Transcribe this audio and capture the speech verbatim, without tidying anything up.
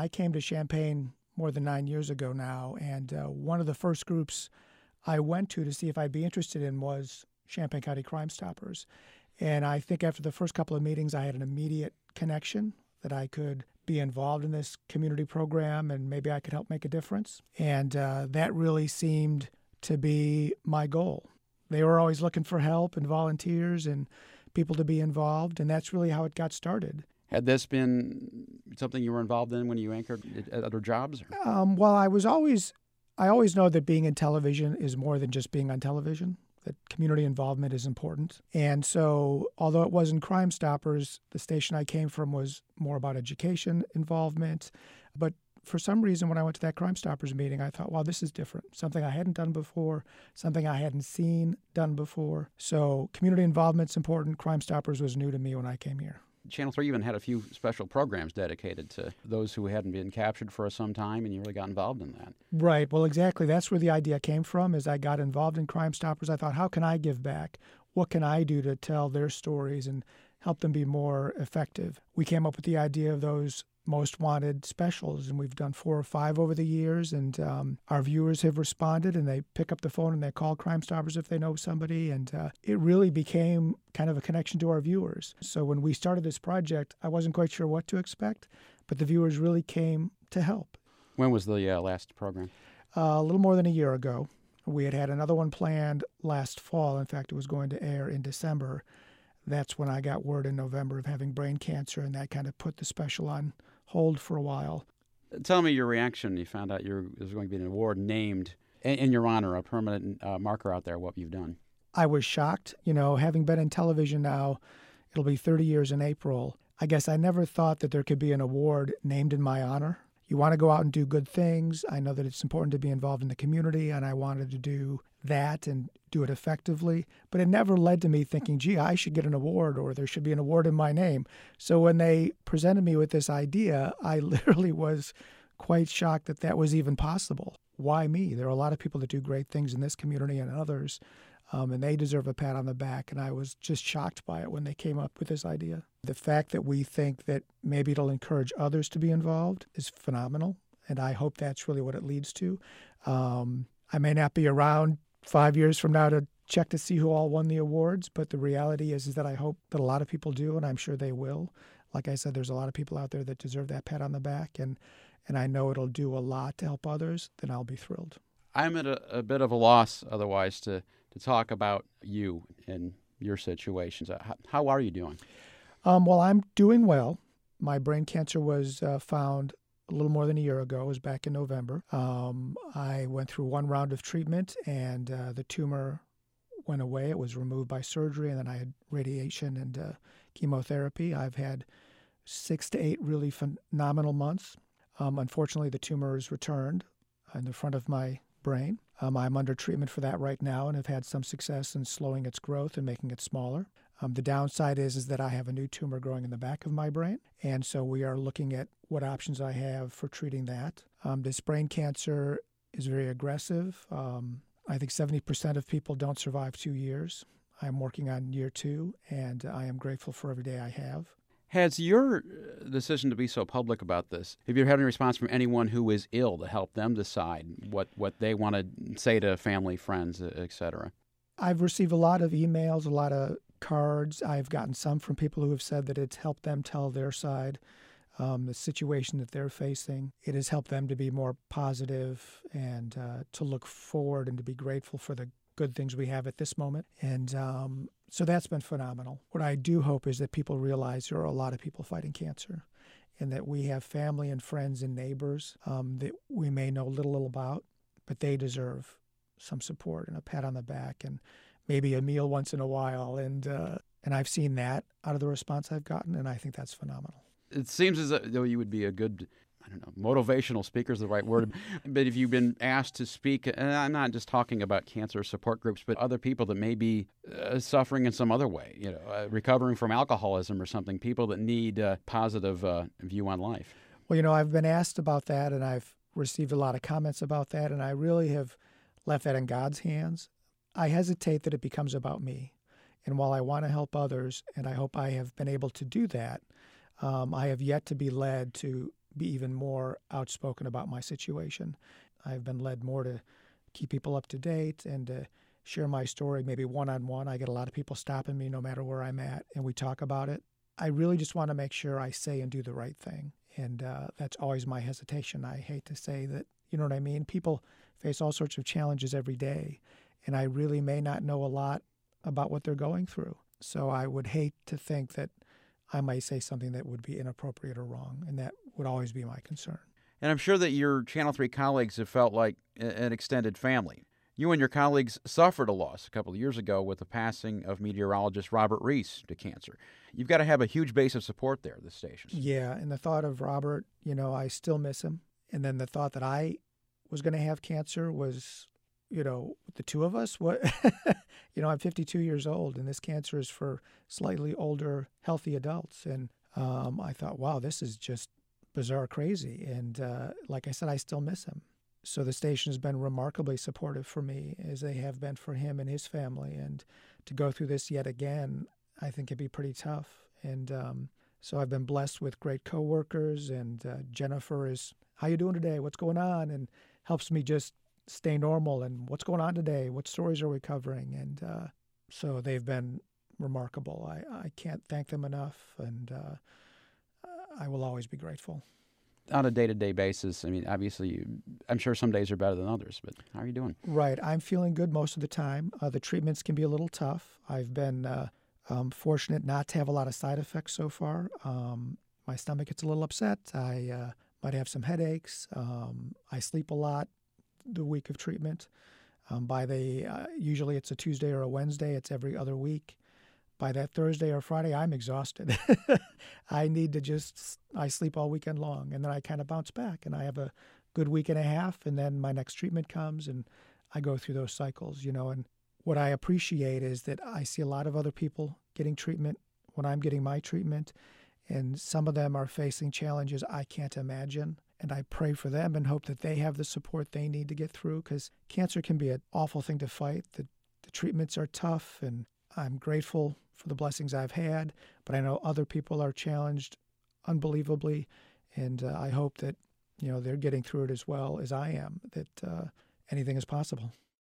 I came to Champaign more than nine years ago now, and uh, one of the first groups I went to to see if I'd be interested in was Champaign County Crime Stoppers. And I think after the first couple of meetings, I had an immediate connection that I could be involved in this community program and maybe I could help make a difference. And uh, that really seemed to be my goal. They were always looking for help and volunteers and people to be involved, and that's really how it got started. Had this been something you were involved in when you anchored at other jobs? Um, well, I was always, I always know that being in television is more than just being on television, that community involvement is important. And so, although it wasn't Crime Stoppers, the station I came from was more about education involvement. But for some reason, when I went to that Crime Stoppers meeting, I thought, wow, this is different. Something I hadn't done before, something I hadn't seen done before. So community involvement's important. Crime Stoppers was new to me when I came here. Channel three even had a few special programs dedicated to those who hadn't been captured for some time, and you really got involved in that. Right. Well, exactly. That's where the idea came from, is I got involved in Crime Stoppers. I thought, how can I give back? What can I do to tell their stories and help them be more effective? We came up with the idea of those most wanted specials, and we've done four or five over the years, and um, our viewers have responded, and they pick up the phone and they call Crime Stoppers if they know somebody, and uh, it really became kind of a connection to our viewers. So when we started this project, I wasn't quite sure what to expect, but the viewers really came to help. When was the uh, last program? Uh, a little more than a year ago. We had had another one planned last fall. In fact, it was going to air in December. That's when I got word in November of having brain cancer, and that kind of put the special on hold for a while. Tell me your reaction when you found out there was going to be an award named in, in your honor, a permanent uh, marker out there, what you've done. I was shocked. You know, having been in television now, it'll be thirty years in April. I guess I never thought that there could be an award named in my honor. You want to go out and do good things. I know that it's important to be involved in the community, and I wanted to do that and do it effectively. But it never led to me thinking, gee, I should get an award or there should be an award in my name. So when they presented me with this idea, I literally was quite shocked that that was even possible. Why me? There are a lot of people that do great things in this community and others, um, and they deserve a pat on the back. And I was just shocked by it when they came up with this idea. The fact that we think that maybe it'll encourage others to be involved is phenomenal, and I hope that's really what it leads to. Um, I may not be around five years from now to check to see who all won the awards, but the reality is, is that I hope that a lot of people do, and I'm sure they will. Like I said, there's a lot of people out there that deserve that pat on the back, and, and I know it'll do a lot to help others, then I'll be thrilled. I'm at a, a bit of a loss otherwise to, to talk about you and your situations. How, how are you doing? Um, well, I'm doing well. My brain cancer was uh, found a little more than a year ago. It was back in November. Um, I went through one round of treatment, and uh, the tumor went away. It was removed by surgery, and then I had radiation and uh, chemotherapy. I've had six to eight really phenomenal months. Um, unfortunately, the tumor is returned in the front of my brain. Um, I'm under treatment for that right now and have had some success in slowing its growth and making it smaller. Um, the downside is, is that I have a new tumor growing in the back of my brain, and so we are looking at what options I have for treating that. Um, this brain cancer is very aggressive. Um, I think seventy percent of people don't survive two years. I'm working on year two, and I am grateful for every day I have. Has your decision to be so public about this, have you had any response from anyone who is ill to help them decide what, what they want to say to family, friends, et cetera? I've received a lot of emails, a lot of cards. I've gotten some from people who have said that it's helped them tell their side, um, the situation that they're facing. It has helped them to be more positive and uh, to look forward and to be grateful for the good things we have at this moment. And um, so that's been phenomenal. What I do hope is that people realize there are a lot of people fighting cancer, and that we have family and friends and neighbors um, that we may know little about, but they deserve some support and a pat on the back and maybe a meal once in a while. And uh, and I've seen that out of the response I've gotten, and I think that's phenomenal. It seems as though you would be a good, I don't know, motivational speaker is the right word. But if you've been asked to speak, and I'm not just talking about cancer support groups, but other people that may be uh, suffering in some other way, you know, uh, recovering from alcoholism or something, people that need a positive uh, view on life. Well, you know, I've been asked about that, and I've received a lot of comments about that, and I really have left that in God's hands. I hesitate that it becomes about me. And while I want to help others, and I hope I have been able to do that, um, I have yet to be led to be even more outspoken about my situation. I've been led more to keep people up to date and to share my story, maybe one-on-one. I get a lot of people stopping me no matter where I'm at, and we talk about it. I really just want to make sure I say and do the right thing, and uh, that's always my hesitation. I hate to say that, you know what I mean? People face all sorts of challenges every day, and I really may not know a lot about what they're going through. So I would hate to think that I might say something that would be inappropriate or wrong, and that would always be my concern. And I'm sure that your Channel three colleagues have felt like an extended family. You and your colleagues suffered a loss a couple of years ago with the passing of meteorologist Robert Reese to cancer. You've got to have a huge base of support there at this station. Yeah, and the thought of Robert, you know, I still miss him. And then the thought that I was going to have cancer was, you know, the two of us, what, you know, I'm fifty-two years old, and this cancer is for slightly older, healthy adults. And um, I thought, wow, this is just bizarre crazy. And uh, like I said, I still miss him. So the station has been remarkably supportive for me, as they have been for him and his family. And to go through this yet again, I think it'd be pretty tough. And um, so I've been blessed with great coworkers, and uh, Jennifer is, how you doing today? What's going on? And helps me just stay normal. And what's going on today? What stories are we covering? And uh, so they've been remarkable. I, I can't thank them enough, and uh, I will always be grateful. On a day-to-day basis, I mean, obviously, you, I'm sure some days are better than others, but how are you doing? Right. I'm feeling good most of the time. Uh, the treatments can be a little tough. I've been uh, um, fortunate not to have a lot of side effects so far. Um, my stomach gets a little upset. I uh, might have some headaches. Um, I sleep a lot the week of treatment. Um, by the uh, usually it's a Tuesday or a Wednesday. It's every other week. By that Thursday or Friday, I'm exhausted. I need to just, I sleep all weekend long, and then I kind of bounce back, and I have a good week and a half, and then my next treatment comes, and I go through those cycles, you know. And what I appreciate is that I see a lot of other people getting treatment when I'm getting my treatment, and some of them are facing challenges I can't imagine. And I pray for them and hope that they have the support they need to get through, because cancer can be an awful thing to fight. The, the treatments are tough, and I'm grateful for the blessings I've had, but I know other people are challenged unbelievably, and uh, I hope that, you know, they're getting through it as well as I am, that uh, anything is possible.